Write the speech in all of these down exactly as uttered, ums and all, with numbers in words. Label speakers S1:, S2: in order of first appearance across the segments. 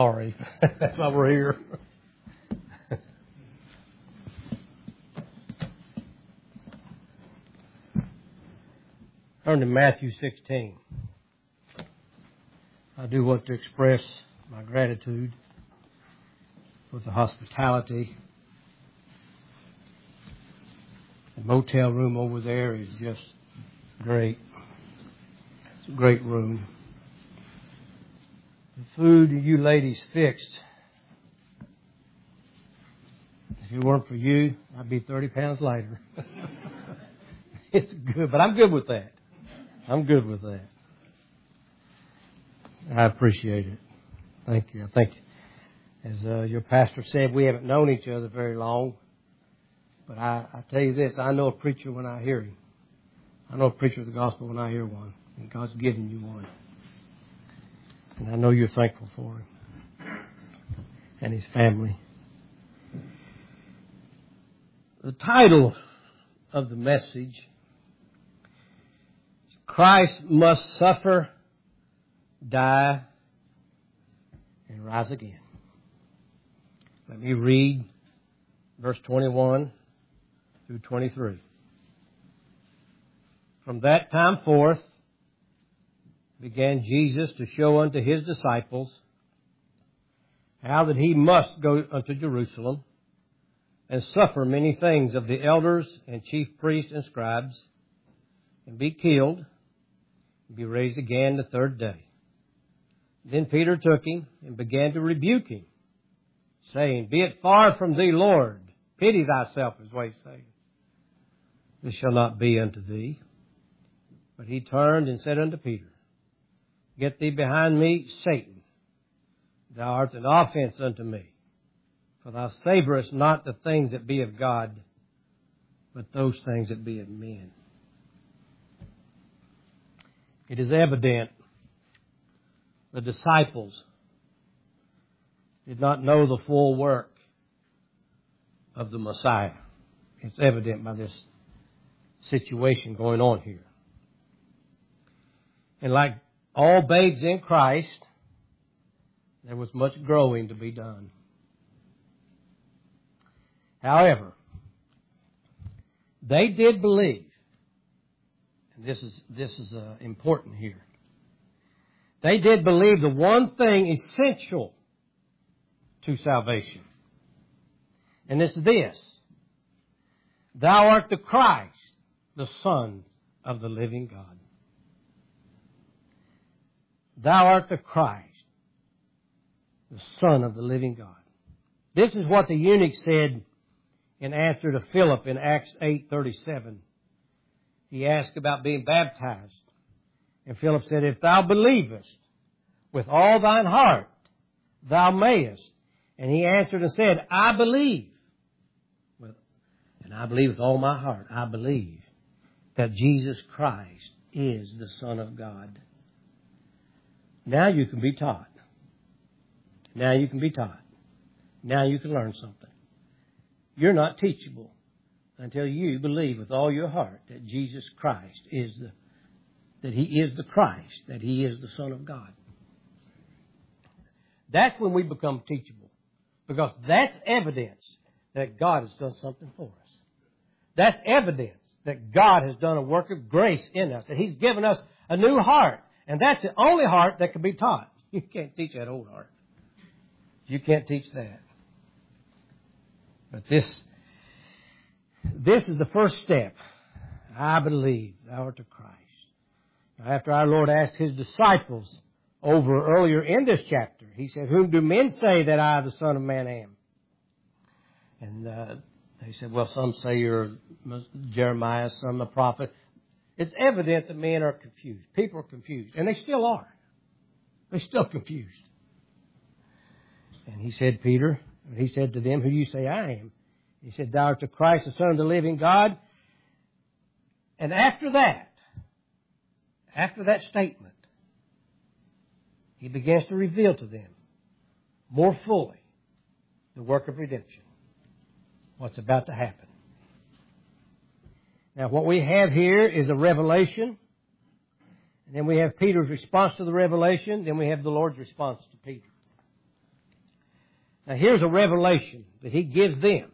S1: Sorry. That's why we're here. Turn to Matthew sixteen. I do want to express my gratitude for the hospitality. The motel room over there is just great. It's a great room. The food you ladies fixed, if it weren't for you, I'd be thirty pounds lighter. It's good, but I'm good with that. I'm good with that. I appreciate it. Thank you. I think, as uh, your pastor said, we haven't known each other very long. But I, I tell you this, I know a preacher when I hear him. I know a preacher of the gospel when I hear one. And God's given you one. And I know you're thankful for him and his family. The title of the message, Christ must suffer, die, and rise again. Let me read verse twenty-one through twenty-three. From that time forth began Jesus to show unto his disciples how that he must go unto Jerusalem and suffer many things of the elders and chief priests and scribes, and be killed, and be raised again the third day. Then Peter took him and began to rebuke him, saying, Be it far from thee, Lord, pity thyself, is what he's saying. This shall not be unto thee. But he turned and said unto Peter, Get thee behind me, Satan. Thou art an offense unto me. For thou savorest not the things that be of God, but those things that be of men. It is evident the disciples did not know the full work of the Messiah. It's evident by this situation going on here. And like all babes in Christ, there was much growing to be done. However, they did believe, and this is this is uh, important here. They did believe the one thing essential to salvation, and it's this: Thou art the Christ, the Son of the living God. Thou art the Christ, the Son of the living God. This is what the eunuch said in answer to Philip in Acts eight thirty-seven. He asked about being baptized. And Philip said, If thou believest with all thine heart, thou mayest. And he answered and said, I believe. And I believe with all my heart, I believe that Jesus Christ is the Son of God. Now you can be taught. Now you can be taught. Now you can learn something. You're not teachable until you believe with all your heart that Jesus Christ is the, that He is the Christ, that He is the Son of God. That's when we become teachable. Because that's evidence that God has done something for us. That's evidence that God has done a work of grace in us, that He's given us a new heart. And that's the only heart that can be taught. You can't teach that old heart. You can't teach that. But this, this is the first step. I believe thou art the Christ. Now, after our Lord asked His disciples over earlier in this chapter, He said, Whom do men say that I, the Son of Man, am? And uh, they said, well, some say you're Jeremiah, some the prophet. It's evident that men are confused. People are confused. And they still are. They're still confused. And He said, Peter, He said to them, Who do you say I am? He said, Thou art the Christ, the Son of the living God. And after that, after that statement, He begins to reveal to them more fully the work of redemption. What's about to happen. Now, what we have here is a revelation. And then we have Peter's response to the revelation. Then we have the Lord's response to Peter. Now here's a revelation that He gives them.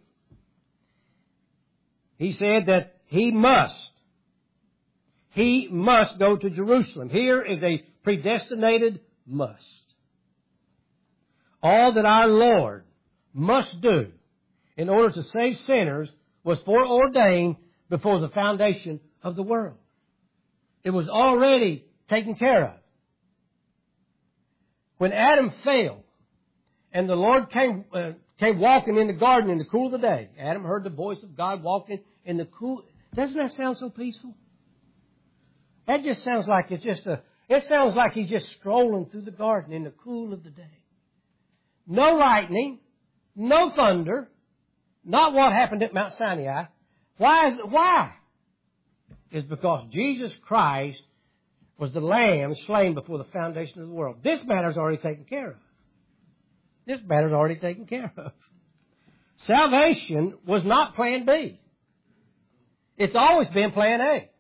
S1: He said that He must. He must go to Jerusalem. Here is a predestinated must. All that our Lord must do in order to save sinners was foreordained before the foundation of the world. It was already taken care of. When Adam fell and the Lord came, uh, came walking in the garden in the cool of the day, Adam heard the voice of God walking in the cool. Doesn't that sound so peaceful? That just sounds like it's just a, it sounds like he's just strolling through the garden in the cool of the day. No lightning, no thunder, not what happened at Mount Sinai. Why is it, why? It's because Jesus Christ was the Lamb slain before the foundation of the world. This matter's already taken care of. This matter's already taken care of. Salvation was not plan B. It's always been plan A.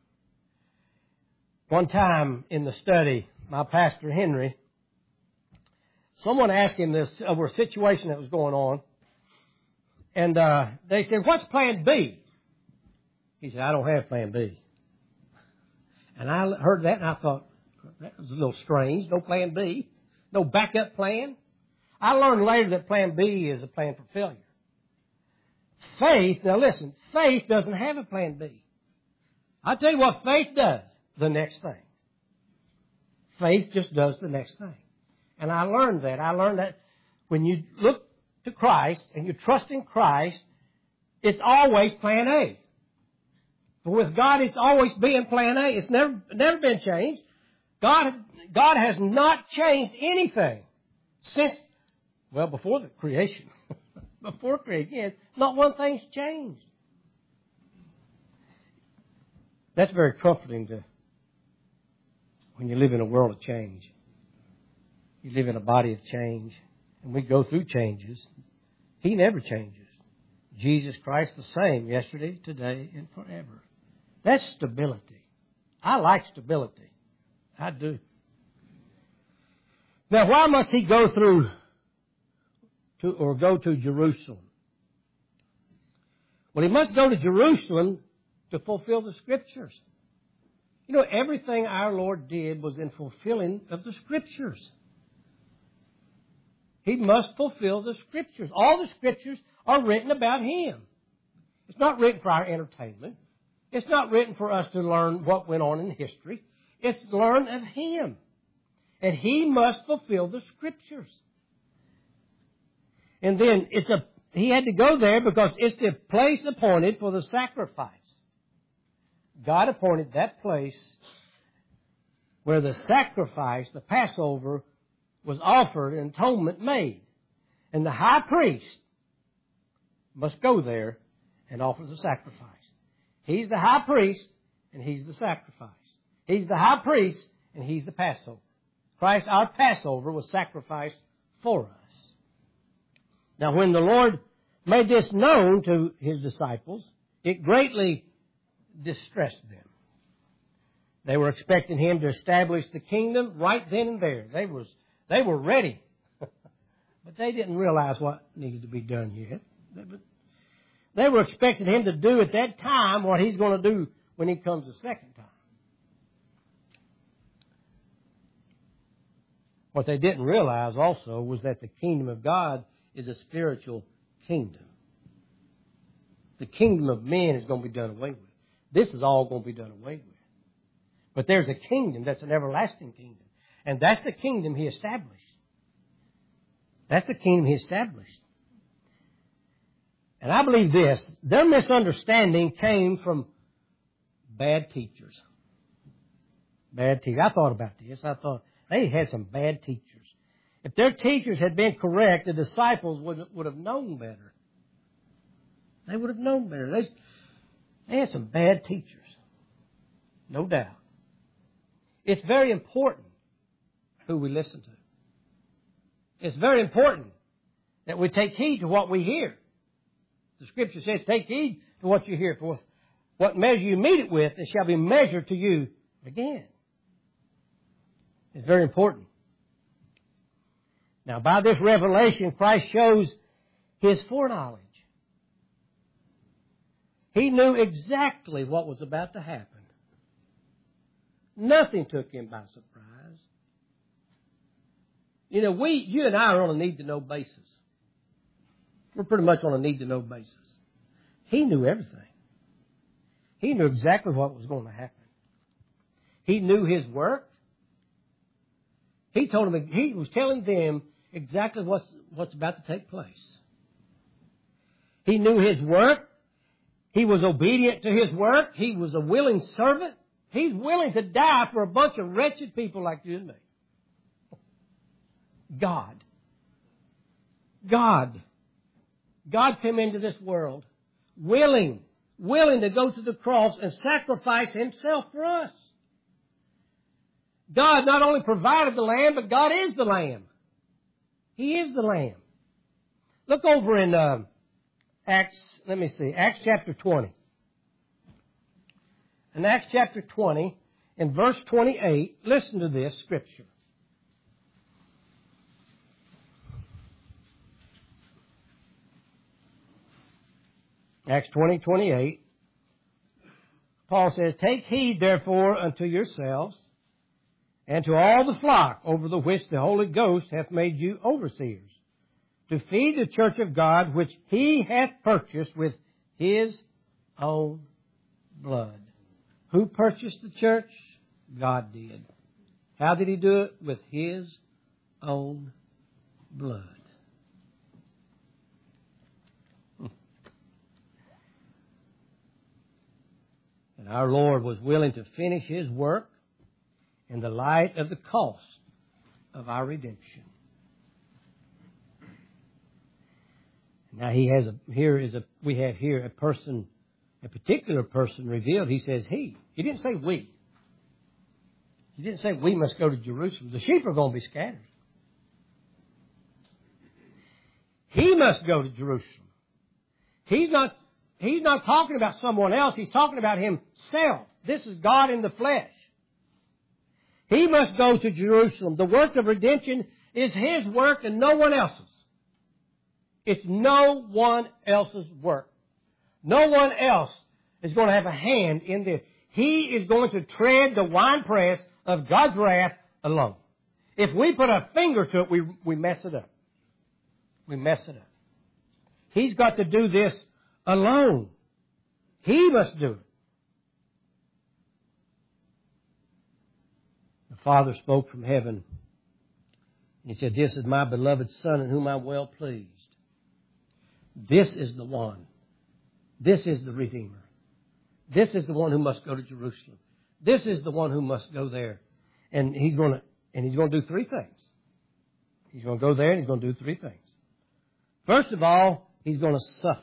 S1: One time in the study, my pastor Henry, someone asked him this over a situation that was going on. And uh, they said, what's plan B? He said, I don't have plan B. And I heard that and I thought, that was a little strange. No plan B. No backup plan. I learned later that plan B is a plan for failure. Faith, now listen, faith doesn't have a plan B. I'll tell you what faith does. The next thing. Faith just does the next thing. And I learned that. I learned that when you look to Christ and you trust in Christ, it's always plan A. But with God, it's always been plan A. It's never, never been changed. God, God has not changed anything since, well, before the creation. Before creation, not one thing's changed. That's very comforting to when you live in a world of change. You live in a body of change, and we go through changes. He never changes. Jesus Christ the same yesterday, today, and forever. That's stability. I like stability. I do. Now, why must He go through to, or go to Jerusalem? Well, He must go to Jerusalem to fulfill the Scriptures. You know, everything our Lord did was in fulfilling of the Scriptures. He must fulfill the Scriptures. All the Scriptures are written about Him. It's not written for our entertainment. It's not written for us to learn what went on in history. It's learn of Him. And He must fulfill the Scriptures. And then it's a, He had to go there because it's the place appointed for the sacrifice. God appointed that place where the sacrifice, the Passover, was offered and atonement made. And the high priest must go there and offer the sacrifice. He's the high priest and He's the sacrifice. He's the high priest and He's the Passover. Christ, our Passover, was sacrificed for us. Now, when the Lord made this known to His disciples, it greatly distressed them. They were expecting Him to establish the kingdom right then and there. They was they were ready. But they didn't realize what needed to be done yet. They were expecting Him to do at that time what He's going to do when He comes the second time. What they didn't realize also was that the kingdom of God is a spiritual kingdom. The kingdom of men is going to be done away with. This is all going to be done away with. But there's a kingdom that's an everlasting kingdom. And that's the kingdom He established. That's the kingdom He established. And I believe this, their misunderstanding came from bad teachers. Bad teachers. I thought about this. I thought they had some bad teachers. If their teachers had been correct, the disciples would, would have known better. They would have known better. They, they had some bad teachers. No doubt. It's very important who we listen to. It's very important that we take heed to what we hear. The Scripture says, take heed to what you hear, for what measure you meet it with, it shall be measured to you again. It's very important. Now, by this revelation, Christ shows His foreknowledge. He knew exactly what was about to happen. Nothing took Him by surprise. You know, we, you and I are on a need-to-know basis. We're pretty much on a need-to-know basis. He knew everything. He knew exactly what was going to happen. He knew His work. He told them, He was telling them exactly what's, what's about to take place. He knew His work. He was obedient to His work. He was a willing servant. He's willing to die for a bunch of wretched people like you and me. God. God. God came into this world willing, willing to go to the cross and sacrifice Himself for us. God not only provided the Lamb, but God is the Lamb. He is the Lamb. Look over in uh, Acts, let me see, Acts chapter twenty. In Acts chapter twenty, in verse twenty-eight, listen to this scripture. Acts twenty, twenty-eight. Paul says, "Take heed therefore unto yourselves, and to all the flock over the which the Holy Ghost hath made you overseers, to feed the church of God, which He hath purchased with His own blood." Who purchased the church? God did. How did He do it? With His own blood. And our Lord was willing to finish His work in the light of the cost of our redemption. Now He has a, here is a, we have here a person, a particular person revealed. He says He. He didn't say we. He didn't say we must go to Jerusalem. The sheep are going to be scattered. He must go to Jerusalem. He's not, he's not talking about someone else. He's talking about Himself. This is God in the flesh. He must go to Jerusalem. The work of redemption is His work and no one else's. It's no one else's work. No one else is going to have a hand in this. He is going to tread the winepress of God's wrath alone. If we put a finger to it, we, we mess it up. We mess it up. He's got to do this alone. He must do it. The Father spoke from heaven. He said, "This is my beloved Son in whom I'm well pleased." This is the one. This is the Redeemer. This is the one who must go to Jerusalem. This is the one who must go there. And he's going to, and he's going to do three things. He's going to go there and he's going to do three things. First of all, He's going to suffer.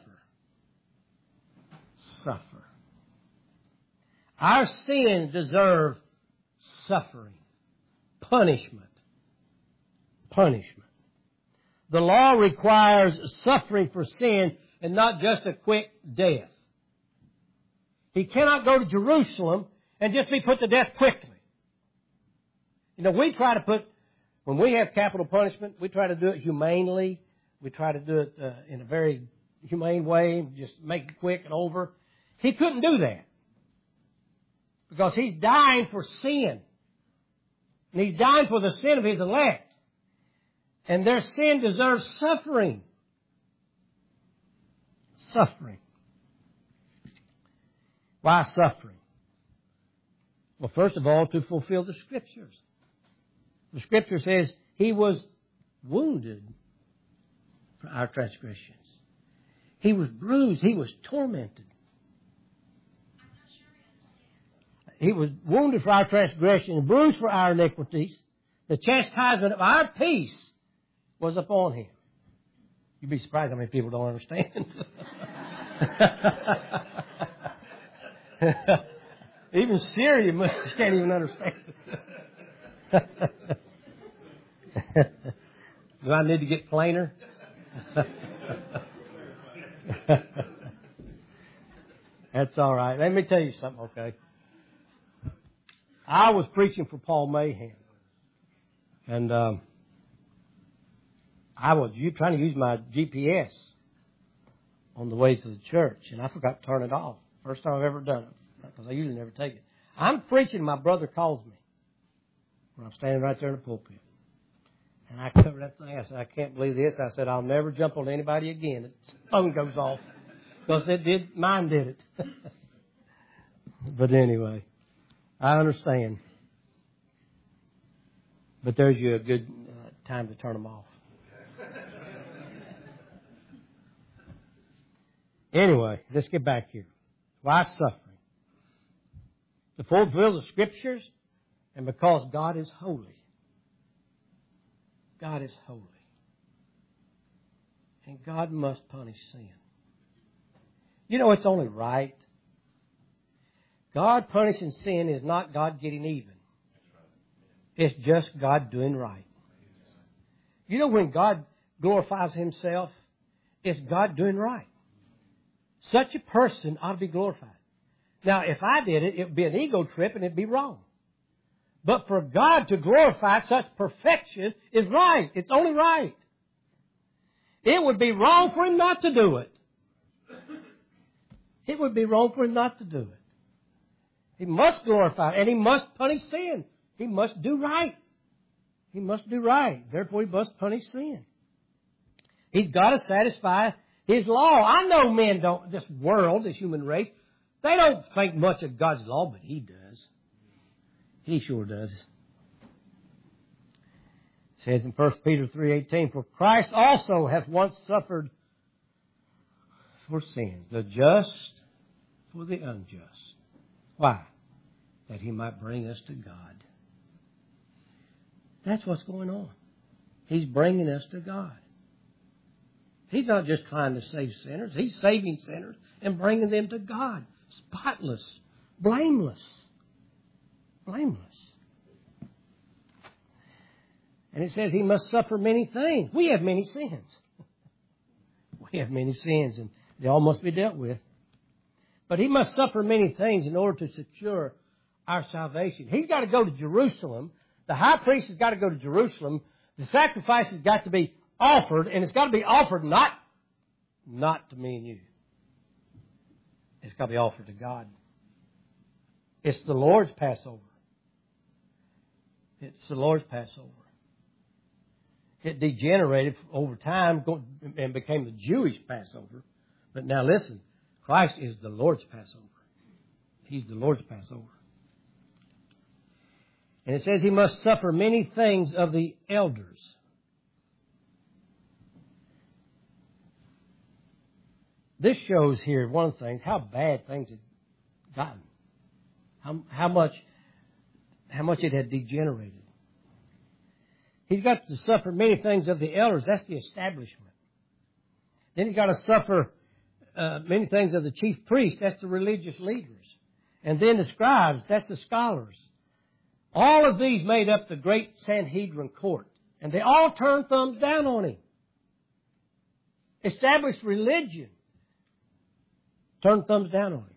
S1: Suffer. Our sins deserve suffering. Punishment. Punishment. The law requires suffering for sin and not just a quick death. He cannot go to Jerusalem and just be put to death quickly. You know, we try to put, when we have capital punishment, we try to do it humanely. We try to do it uh, in a very humane way, just make it quick and over. He couldn't do that because He's dying for sin. And He's dying for the sin of His elect. And their sin deserves suffering. Suffering. Why suffering? Well, first of all, to fulfill the Scriptures. The Scripture says He was wounded for our transgressions. He was bruised. He was tormented. He was wounded for our transgressions, bruised for our iniquities. The chastisement of our peace was upon Him. You'd be surprised how many people don't understand. Even Syria must, can't even understand. Do I need to get plainer? That's all right. Let me tell you something, okay? I was preaching for Paul Mahan. And um, I was trying to use my G P S on the way to the church, and I forgot to turn it off. First time I've ever done it, because I usually never take it. I'm preaching, my brother calls me when I'm standing right there in the pulpit. And I covered that thing. I said, I can't believe this. I said, I'll never jump on anybody again. The phone goes off. Because it did, mine did it. But anyway, I understand. But there's you a good uh, time to turn them off. Anyway, let's get back here. Why suffering? To fulfill the Scriptures and because God is holy. God is holy. And God must punish sin. You know, it's only right. God punishing sin is not God getting even. It's just God doing right. You know, when God glorifies Himself, it's God doing right. Such a person ought to be glorified. Now, if I did it, it would be an ego trip and it would be wrong. But for God to glorify such perfection is right. It's only right. It would be wrong for Him not to do it. It would be wrong for Him not to do it. He must glorify and He must punish sin. He must do right. He must do right. Therefore, He must punish sin. He's got to satisfy His law. I know men don't, this world, this human race, they don't think much of God's law, but He does. He sure does. It says in First Peter three eighteen, for Christ also hath once suffered for sins, the just for the unjust. Why? That He might bring us to God. That's what's going on. He's bringing us to God. He's not just trying to save sinners. He's saving sinners and bringing them to God. Spotless, blameless, blameless. And it says He must suffer many things. We have many sins. We have many sins, and they all must be dealt with. But He must suffer many things in order to secure our salvation. He's got to go to Jerusalem. The high priest has got to go to Jerusalem. The sacrifice has got to be offered, and it's got to be offered not, not to me and you. It's got to be offered to God. It's the Lord's Passover. It's the Lord's Passover. It degenerated over time and became the Jewish Passover. But now listen, Christ is the Lord's Passover. He's the Lord's Passover. And it says He must suffer many things of the elders. This shows here one of the things, how bad things had gotten. How, how much, how much it had degenerated. He's got to suffer many things of the elders. That's the establishment. Then He's got to suffer uh, many things of the chief priests. That's the religious leaders. And then the scribes. That's the scholars. All of these made up the great Sanhedrin court. And they all turned thumbs down on Him. Established religion. Turned thumbs down on Him.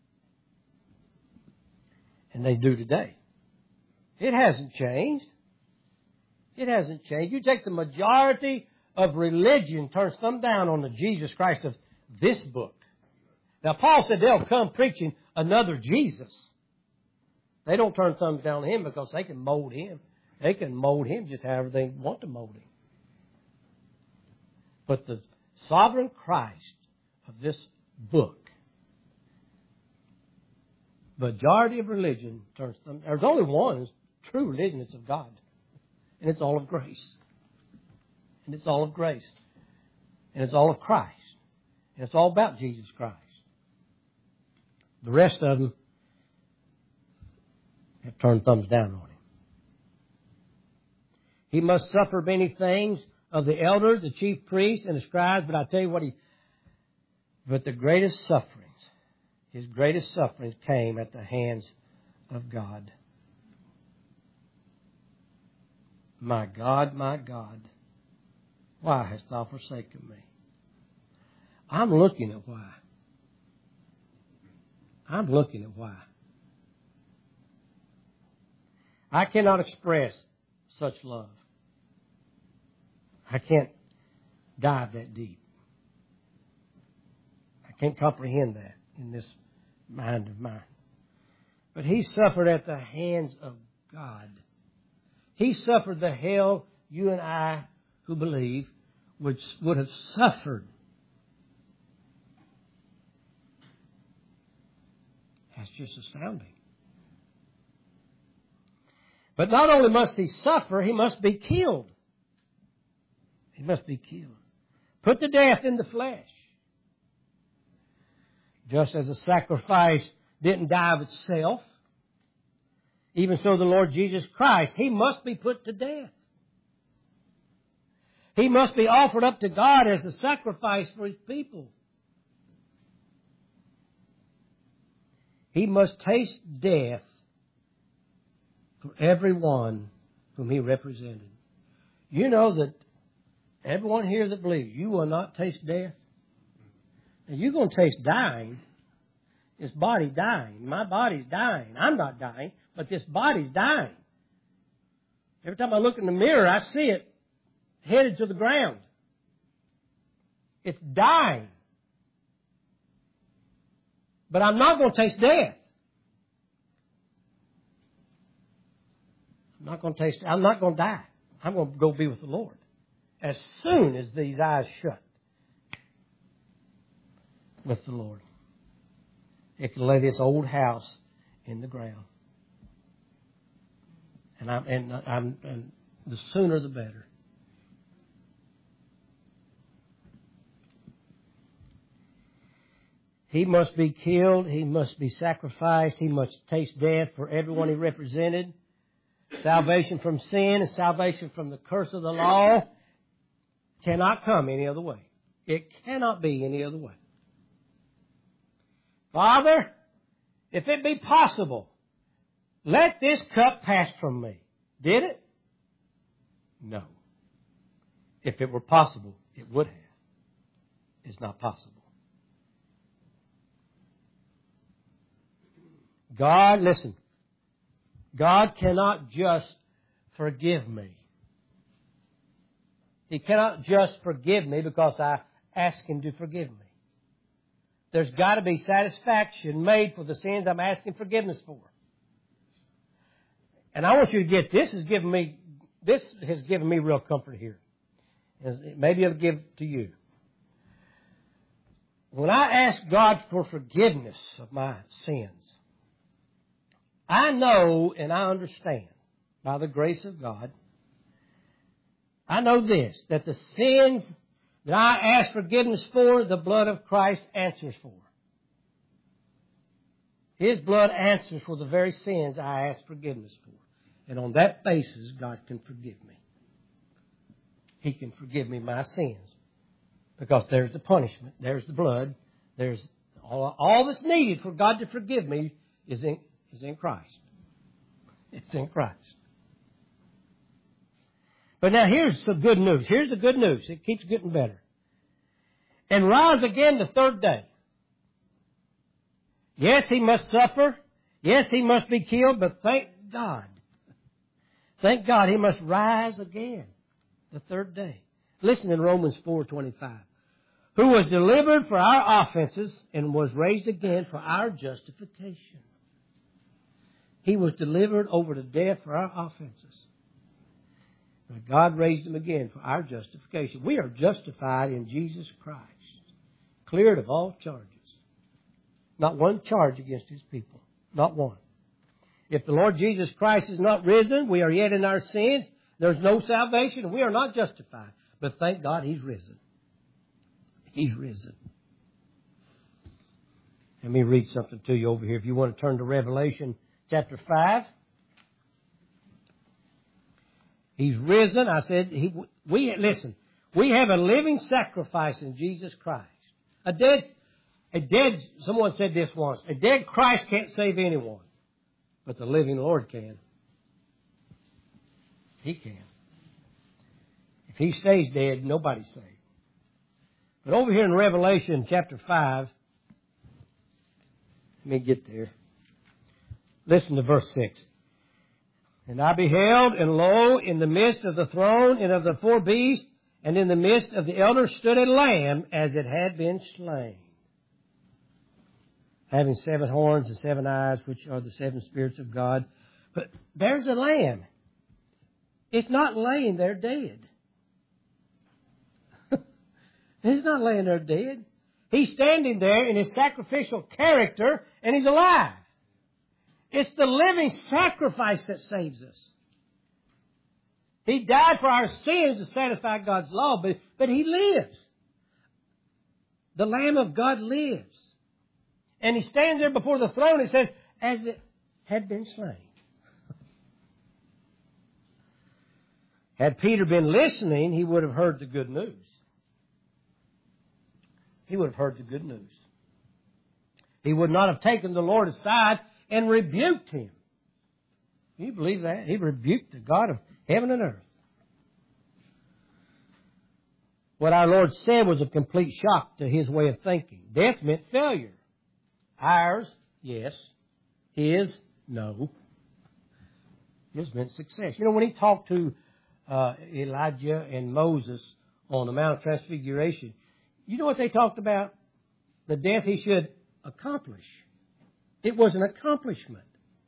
S1: And they do today. It hasn't changed. It hasn't changed. You take the majority of religion, turns thumb down on the Jesus Christ of this book. Now, Paul said they'll come preaching another Jesus. They don't turn thumbs down on Him because they can mold Him. They can mold Him just however they want to mold Him. But the sovereign Christ of this book, majority of religion turns thumbs down. There's only one true religion. It's of God. And it's all of grace. And it's all of grace. And it's all of Christ. And it's all about Jesus Christ. The rest of them have turned thumbs down on Him. He must suffer many things of the elders, the chief priests, and the scribes. But I tell you what, he, but the greatest sufferings, His greatest sufferings came at the hands of God. My God, my God, why hast Thou forsaken me? I'm looking at why. I'm looking at why. I cannot express such love. I can't, dive that deep. I can't comprehend that in this mind of mine. But He suffered at the hands of God. He suffered the hell you and I who believe would, would have suffered. That's just astounding. But not only must He suffer, He must be killed. He must be killed. Put to death in the flesh. Just as a sacrifice didn't die of itself, even so the Lord Jesus Christ, He must be put to death. He must be offered up to God as a sacrifice for His people. He must taste death for everyone whom He represented. You know that everyone here that believes you will not taste death. Now you're going to taste dying. This body dying. My body's dying. I'm not dying, but this body's dying. Every time I look in the mirror, I see it headed to the ground. It's dying. But I'm not going to taste death. I'm not going to taste, I'm not going to die. I'm going to go be with the Lord. As soon as these eyes shut with the Lord. It can lay this old house in the ground. And I'm, and I'm, and the sooner the better. He must be killed. He must be sacrificed. He must taste death for everyone He represented. Salvation from sin and salvation from the curse of the law cannot come any other way. It cannot be any other way. Father, if it be possible, let this cup pass from me. Did it? No. If it were possible, it would have. It's not possible. God, listen, God cannot just forgive me. He cannot just forgive me because I ask Him to forgive me. There's got to be satisfaction made for the sins I'm asking forgiveness for. And I want you to get this has given me this has given me real comfort here. Maybe it'll give to you. When I ask God for forgiveness of my sins, I know and I understand by the grace of God, I know this, that the sins that I ask forgiveness for, the blood of Christ answers for. His blood answers for the very sins I ask forgiveness for. And on that basis, God can forgive me. He can forgive me my sins. Because there's the punishment, there's the blood, there's all, all that's needed for God to forgive me is in, is in Christ. It's in Christ. But now here's some good news. Here's the good news. It keeps getting better. And rise again the third day. Yes, He must suffer. Yes, He must be killed. But thank God. Thank God He must rise again the third day. Listen in Romans four twenty-five. Who was delivered for our offenses and was raised again for our justification. He was delivered over to death for our offenses. But God raised Him again for our justification. We are justified in Jesus Christ. Cleared of all charges. Not one charge against His people. Not one. If the Lord Jesus Christ is not risen, we are yet in our sins. There's no salvation. We are not justified. But thank God He's risen. He's risen. Let me read something to you over here. If you want to turn to Revelation chapter five. He's risen. I said, he, we listen, we have a living sacrifice in Jesus Christ. A dead, a dead, someone said this once, a dead Christ can't save anyone, but the living Lord can. He can. If He stays dead, nobody's saved. But over here in Revelation chapter five, let me get there. Listen to verse six. And I beheld, and lo, in the midst of the throne and of the four beasts, And in the midst of the elders stood a lamb as it had been slain, having seven horns and seven eyes, which are the seven spirits of God. But there's a lamb. It's not laying there dead. He's not laying there dead. He's standing there in his sacrificial character, and he's alive. It's the living sacrifice that saves us. He died for our sins to satisfy God's law, but, but He lives. The Lamb of God lives. And He stands there before the throne and says, as it had been slain. Had Peter been listening, he would have heard the good news. He would have heard the good news. He would not have taken the Lord aside and rebuked Him. Can you believe that? He rebuked the God of heaven and earth. What our Lord said was a complete shock to His way of thinking. Death meant failure. Ours, yes. His, no. His meant success. You know, when He talked to uh, Elijah and Moses on the Mount of Transfiguration, you know what they talked about? The death He should accomplish. It was an accomplishment.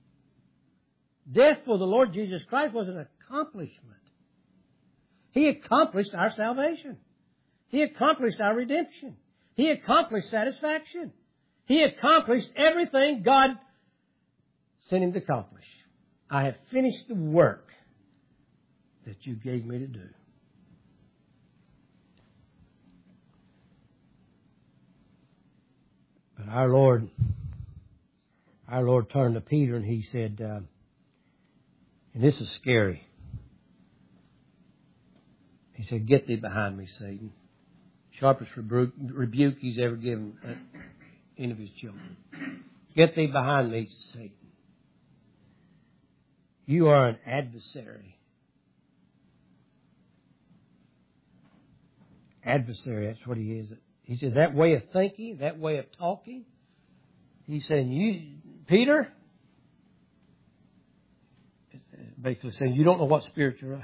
S1: Death for the Lord Jesus Christ was an accomplishment. He accomplished our salvation. He accomplished our redemption. He accomplished satisfaction. He accomplished everything God sent Him to accomplish. I have finished the work that you gave me to do. But our Lord, our Lord turned to Peter and He said, uh, and this is scary. He said, get thee behind me, Satan. Sharpest rebuke, rebuke He's ever given any of His children. Get thee behind me, Satan. You are an adversary. Adversary, that's what he is. He said, that way of thinking, that way of talking. He's saying, you, Peter, basically saying, you don't know what spirit you're of.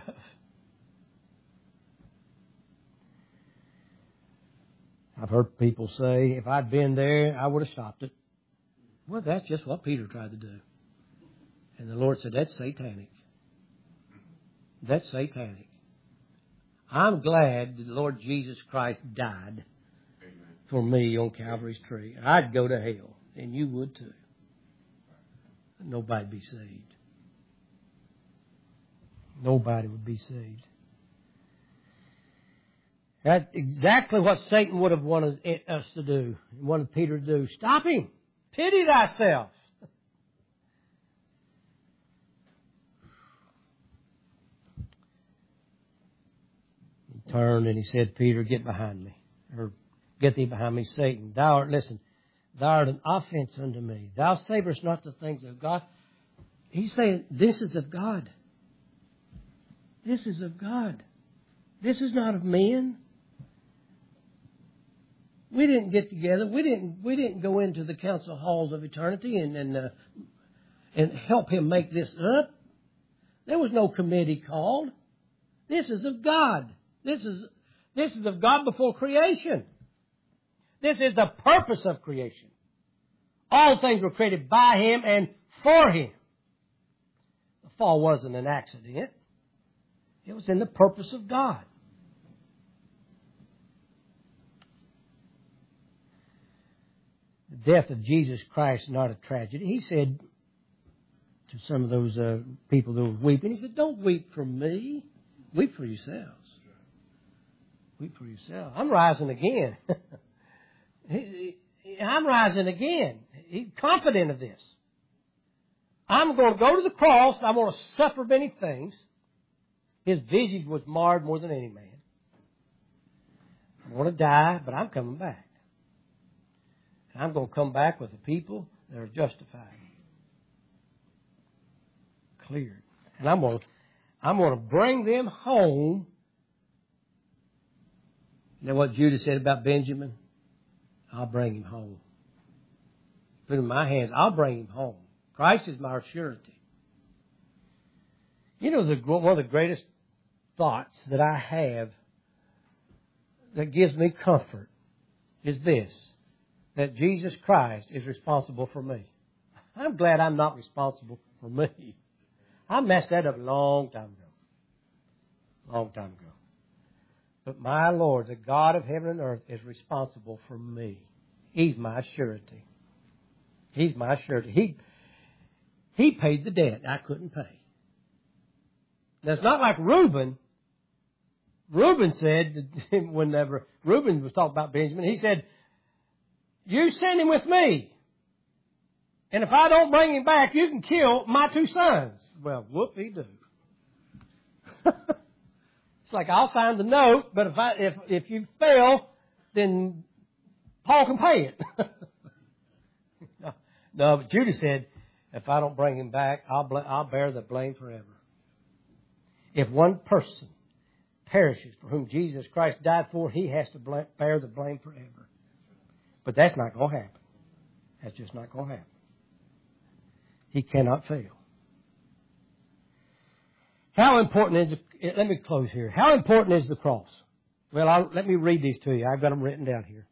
S1: I've heard people say, if I'd been there, I would have stopped it. Well, that's just what Peter tried to do. And the Lord said, that's satanic. That's satanic. I'm glad the Lord Jesus Christ died for me on Calvary's tree. I'd go to hell, and you would too. Nobody'd be saved. Nobody would be saved. That's exactly what Satan would have wanted us to do, wanted Peter to do. Stop him. Pity thyself. He turned and he said, Peter, get behind me. Or get thee behind me, Satan. Thou art, listen, thou art an offense unto me. Thou savorest not the things of God. He's saying, this is of God. This is of God. This is not of men. We didn't get together. We didn't. We didn't go into the council halls of eternity and and, uh, and help Him make this up. There was no committee called. This is of God. This is this is of God before creation. This is the purpose of creation. All things were created by Him and for Him. The fall wasn't an accident. It was in the purpose of God. The death of Jesus Christ is not a tragedy. He said to some of those uh, people that were weeping, He said, don't weep for me. Weep for yourselves. Weep for yourselves. I'm rising again. I'm rising again. He's confident of this. I'm going to go to the cross. I'm going to suffer many things. His visage was marred more than any man. I'm going to die, but I'm coming back. And I'm going to come back with the people that are justified. Cleared. And I'm going to, I'm going to bring them home. You know what Judah said about Benjamin? I'll bring him home. Put him in my hands. I'll bring him home. Christ is my surety. You know, the, one of the greatest thoughts that I have that gives me comfort is this, that Jesus Christ is responsible for me. I'm glad I'm not responsible for me. I messed that up a long time ago. Long time ago. But my Lord, the God of heaven and earth, is responsible for me. He's my surety. He's my surety. He, he paid the debt I couldn't pay. Now, it's not like Reuben. Reuben said, whenever Reuben was talking about Benjamin, he said, you send him with me. And if I don't bring him back, you can kill my two sons. Well, whoop-de-doo. It's like, I'll sign the note, but if I if if you fail, then Paul can pay it. no, no, but Judah said, if I don't bring him back, I'll bl- I'll bear the blame forever. If one person perishes for whom Jesus Christ died for, he has to bl- bear the blame forever. But that's not going to happen. That's just not going to happen. He cannot fail. How important is the, let me close here. How important is the cross? Well, I'll, let me read these to you. I've got them written down here.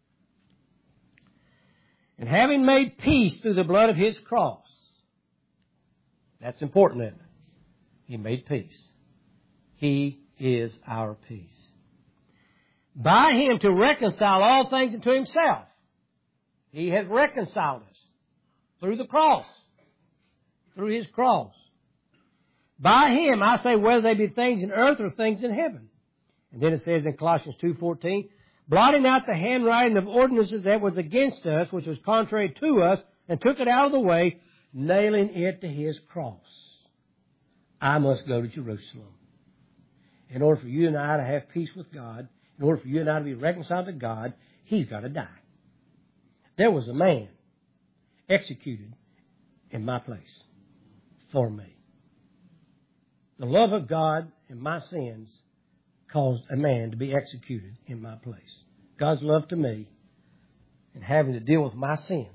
S1: And having made peace through the blood of His cross. That's important, isn't it? He made peace. He is our peace. By Him to reconcile all things unto Himself. He has reconciled us through the cross. Through His cross. By Him, I say, whether they be things in earth or things in heaven. And then it says in Colossians two fourteen, blotting out the handwriting of ordinances that was against us, which was contrary to us, and took it out of the way, nailing it to His cross. I must go to Jerusalem. In order for you and I to have peace with God, in order for you and I to be reconciled to God, He's got to die. There was a man executed in my place for me. The love of God and my sins caused a man to be executed in my place. God's love to me and having to deal with my sins.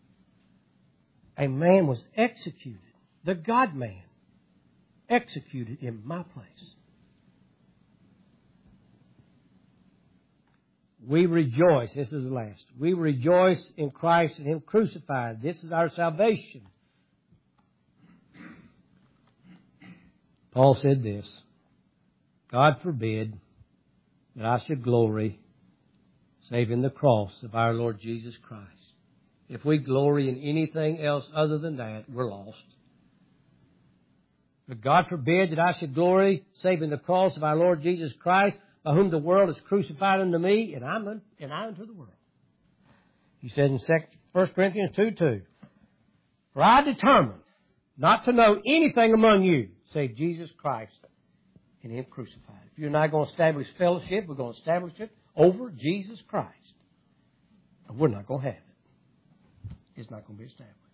S1: A man was executed, the God-man, executed in my place. We rejoice, this is the last, we rejoice in Christ and Him crucified. This is our salvation. Paul said this, God forbid that I should glory save in the cross of our Lord Jesus Christ. If we glory in anything else other than that, we're lost. But God forbid that I should glory save in the cross of our Lord Jesus Christ, by whom the world is crucified unto me, and I'm un- and I unto the world. He said in First Corinthians two two, for I determined not to know anything among you save Jesus Christ and Him crucified. If you and I are going to establish fellowship, we're going to establish it over Jesus Christ. And we're not going to have it. It's not going to be established.